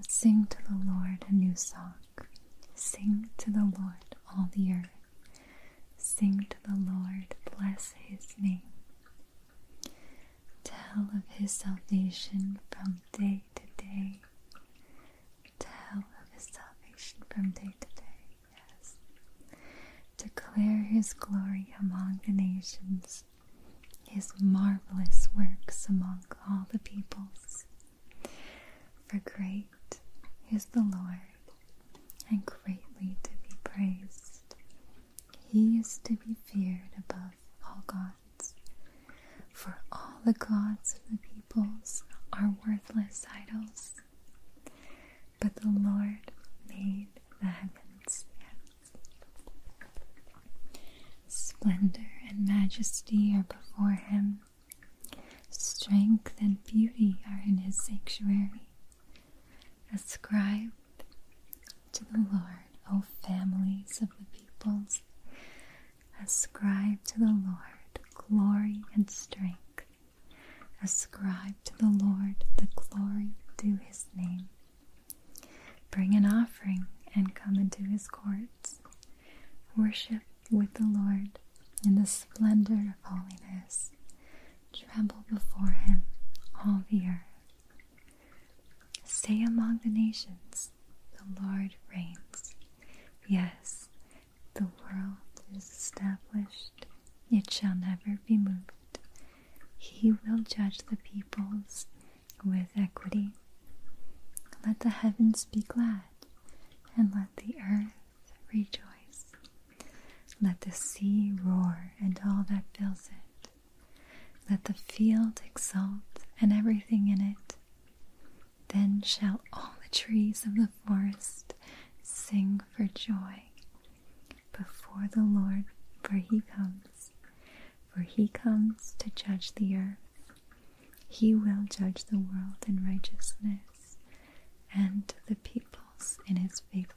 sing to the Lord a new song. Sing to the Lord, all the earth. Sing to the Lord, bless his name. Tell of his salvation from day to day. Tell of his salvation from day to day, yes. Declare his glory among the nations, his marvelous works among all the peoples. For great is the Lord, and greatly to be praised. He is to be feared above all gods. For all the gods of the peoples are worthless idols. But the Lord made the heavens. Yes. Splendor and majesty are before him. Strength and beauty are in his sanctuary. Ascribe to the Lord, O families of the peoples. Ascribe to the Lord glory and strength. Ascribe to the Lord the glory due his name. Bring an offering and come into his courts. Worship with the Lord in the splendor of holiness. Tremble before him, all the earth. Say among the nations, the Lord reigns. Yes, the world is established, it shall never be moved. He will judge the peoples with equity. Let the heavens be glad, and let the earth rejoice. Let the sea roar and all that fills it. Let the field exult and everything in it. Then shall all the trees of the forest sing for joy before the Lord, for he comes to judge the earth. He will judge the world in righteousness and the peoples in his faithfulness.